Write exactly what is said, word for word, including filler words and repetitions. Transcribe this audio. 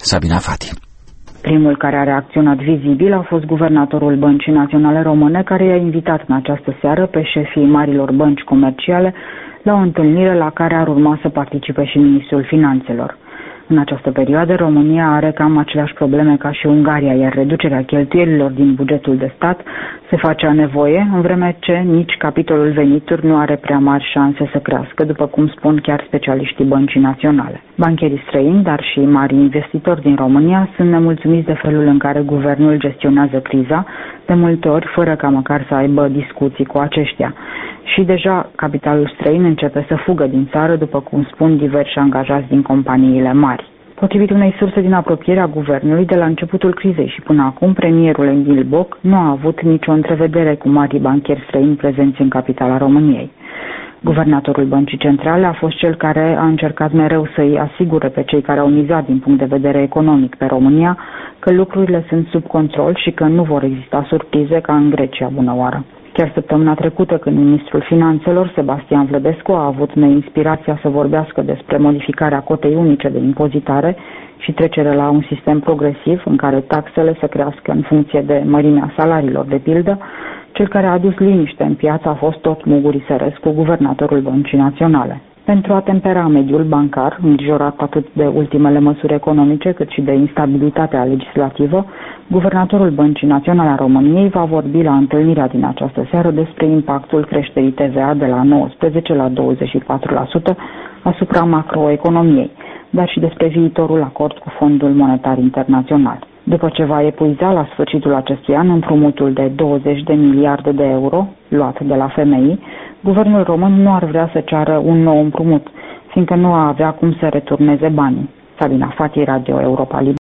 Sabina Fati. Primul care a reacționat vizibil a fost guvernatorul Băncii Naționale Române, care i-a invitat în această seară pe șefii marilor bănci comerciale la o întâlnire la care ar urma să participe și ministrul Finanțelor. În această perioadă, România are cam aceleași probleme ca și Ungaria, iar reducerea cheltuielilor din bugetul de stat se face a nevoie, în vreme ce nici capitolul venituri nu are prea mari șanse să crească, după cum spun chiar specialiștii Băncii Naționale. Bancherii străini, dar și mari investitori din România sunt nemulțumiți de felul în care guvernul gestionează criza, de multe ori fără ca măcar să aibă discuții cu aceștia. Și deja capitalul străin începe să fugă din țară, după cum spun diversi angajați din companiile mari. Potrivit unei surse din apropierea guvernului, de la începutul crizei și până acum, premierul Emil Boc nu a avut nicio întrevedere cu marii bancheri străini prezenți în capitala României. Guvernatorul Băncii Centrale a fost cel care a încercat mereu să-i asigure pe cei care au mizat din punct de vedere economic pe România că lucrurile sunt sub control și că nu vor exista surprize ca în Grecia bună oară. Chiar săptămâna trecută, când ministrul Finanțelor, Sebastian Vlădescu, a avut neinspirația să vorbească despre modificarea cotei unice de impozitare și trecere la un sistem progresiv în care taxele să crească în funcție de mărimea salariilor, de pildă, cel care a adus liniște în piață a fost tot Muguri Sărescu, guvernatorul Băncii Naționale. Pentru a tempera mediul bancar, îngrijorat atât de ultimele măsuri economice cât și de instabilitatea legislativă, guvernatorul Băncii Naționale a României va vorbi la întâlnirea din această seară despre impactul creșterii T V A de la nouăsprezece la douăzeci și patru la sută asupra macroeconomiei, dar și despre viitorul acord cu Fondul Monetar Internațional. După ce va epuiza la sfârșitul acestui an împrumutul de douăzeci de miliarde de euro luat de la F M I, guvernul român nu ar vrea să ceară un nou împrumut, fiindcă nu a avea cum să returneze banii. Sabina Fati, Radio Europa Liberă.